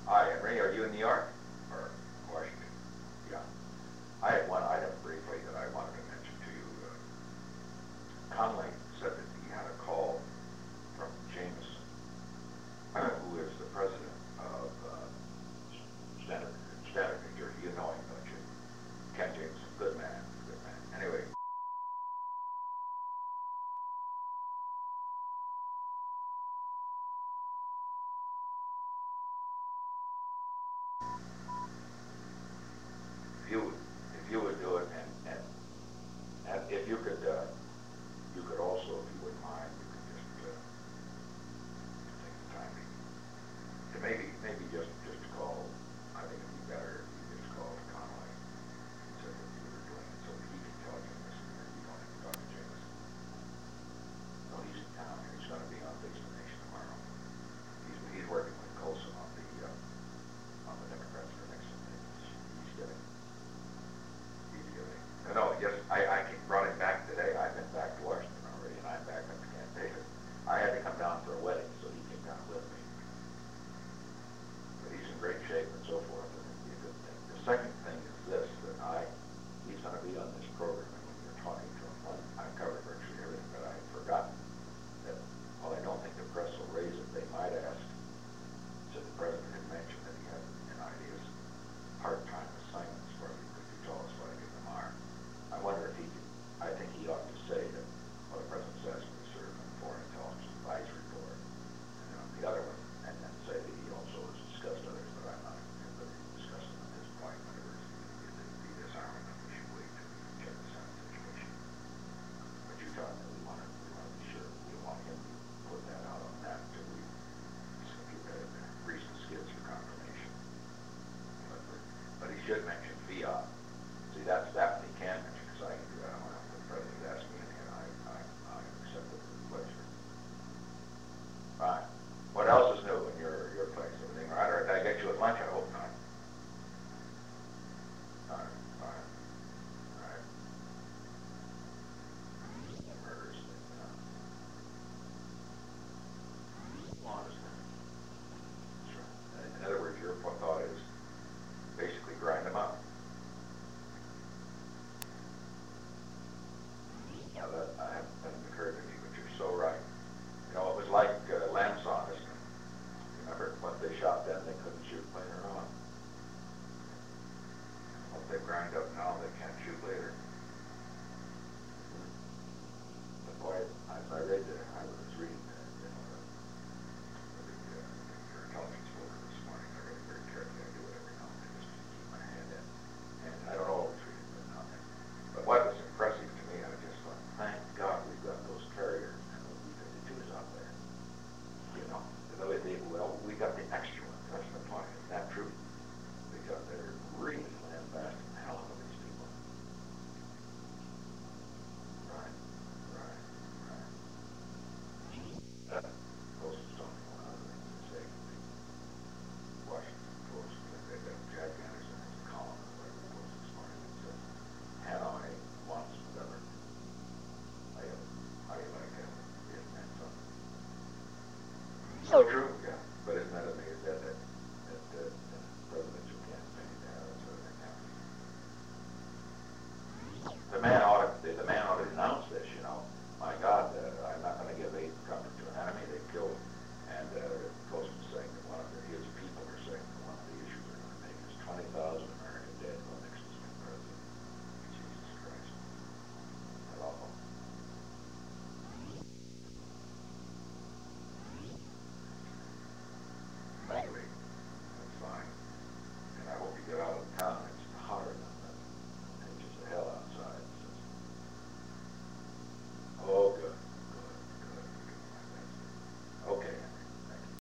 Hi, Henry. Are you in New York or Washington? Yeah. I had one item briefly that I wanted to mention to you. Conley said that he had a call from Jameson, who is the president of Standard, New Jersey. You know him, don't you? Ken Jameson, good man, good man. Anyway, if you if you would do it, and if you could also, if you wouldn't mind, you could just take the time to maybe just call. I think it'd be better if you just called Conway and said that you were doing it so that he can tell Jameson that you don't have to talk to Jameson. No, he's in town and he's going to be on Face the Nation tomorrow. He's working with Colson on the Democrats for Nixon. He's getting. No, yes, I brought him back today. I've been back to Washington already, and I'm back up to Camp David. I had to come down for a wedding, so he came down with me. But he's in great shape and so forth, and it'd be a good thing. The second thing is this, that he's going to be on this program, and when you're talking to him, I've covered virtually everything, but I had forgotten that while I don't think the press will raise it, they might ask, said the president had mentioned that he had an idea of part-time assignments for you. Could you tell us what any of them are? I wonder if he could, I think he ought to say that, well, the president's asked me to serve on the Foreign Intelligence Advisory Board, and on the other one, and then say that he also has discussed others, but I'm not at liberty to discuss them at this point, whenever the disarmament, we should wait till we check the Senate situation. But you tell him that we want to be sure, we want him to put that out on that until we grease the skids for confirmation. But he should mention fiat. See, that's that one he can mention, because I can do that. I don't have to, the president asked me, and I accepted it with pleasure. Fine. What else is new in your place? Everything all right? Or did I get you at lunch? I